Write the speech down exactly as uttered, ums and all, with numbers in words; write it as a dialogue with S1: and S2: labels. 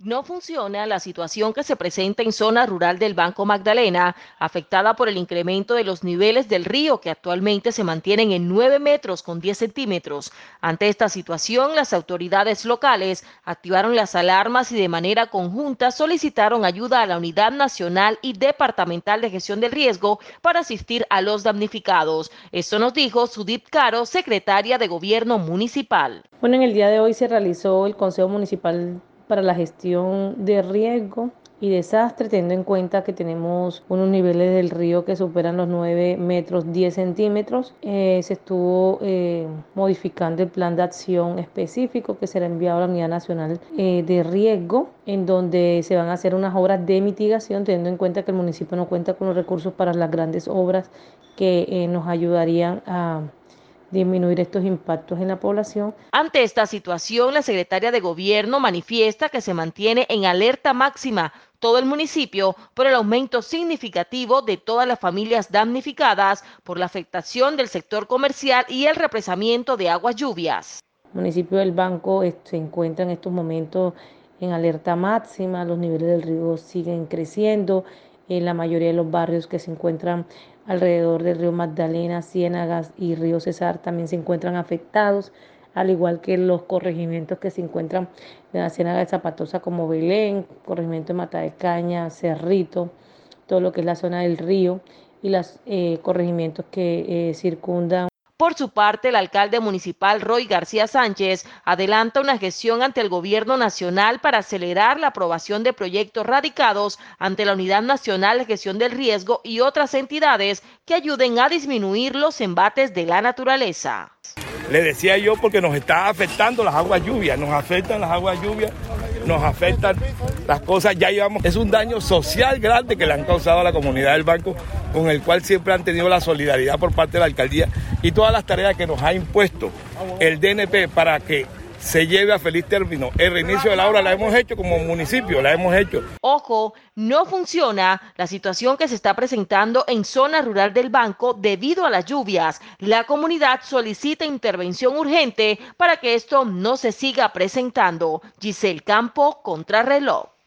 S1: No funciona la situación que se presenta en zona rural del Banco Magdalena, afectada por el incremento de los niveles del río que actualmente se mantienen en nueve metros con diez centímetros. Ante esta situación, las autoridades locales activaron las alarmas y de manera conjunta solicitaron ayuda a la Unidad Nacional y Departamental de Gestión del Riesgo para asistir a los damnificados. Esto nos dijo Sudip Caro, secretaria de Gobierno Municipal.
S2: Bueno, en el día de hoy se realizó el Consejo Municipal para la Gestión de Riesgo y Desastre, teniendo en cuenta que tenemos unos niveles del río que superan los nueve metros diez centímetros. Eh, se estuvo eh, modificando el plan de acción específico que será enviado a la Unidad Nacional eh, de Riesgo, en donde se van a hacer unas obras de mitigación, teniendo en cuenta que el municipio no cuenta con los recursos para las grandes obras que eh, nos ayudarían a disminuir estos impactos en la población.
S1: Ante esta situación, la secretaria de Gobierno manifiesta que se mantiene en alerta máxima todo el municipio por el aumento significativo de todas las familias damnificadas por la afectación del sector comercial y el represamiento de aguas lluvias.
S2: El municipio del Banco se encuentra en estos momentos en alerta máxima, los niveles del río siguen creciendo, en la mayoría de los barrios que se encuentran alrededor del río Magdalena, Ciénagas y río Cesar también se encuentran afectados, al igual que los corregimientos que se encuentran en la Ciénaga de Zapatosa como Belén, corregimiento de Mata de Caña, Cerrito, todo lo que es la zona del río y los eh, corregimientos que eh, circundan.
S1: Por su parte, el alcalde municipal Roy García Sánchez adelanta una gestión ante el gobierno nacional para acelerar la aprobación de proyectos radicados ante la Unidad Nacional de Gestión del Riesgo y otras entidades que ayuden a disminuir los embates de la naturaleza.
S3: Le decía yo porque nos está afectando las aguas lluvias, nos afectan las aguas lluvias, nos afectan las cosas, ya llevamos, es un daño social grande que le han causado a la comunidad del Banco, con el cual siempre han tenido la solidaridad por parte de la alcaldía y todas las tareas que nos ha impuesto el D N P para que se lleve a feliz término. El reinicio de la obra la hemos hecho como municipio, la hemos hecho.
S1: Ojo, no funciona la situación que se está presentando en zona rural del Banco debido a las lluvias. La comunidad solicita intervención urgente para que esto no se siga presentando. Giselle Campo, Contrarreloj.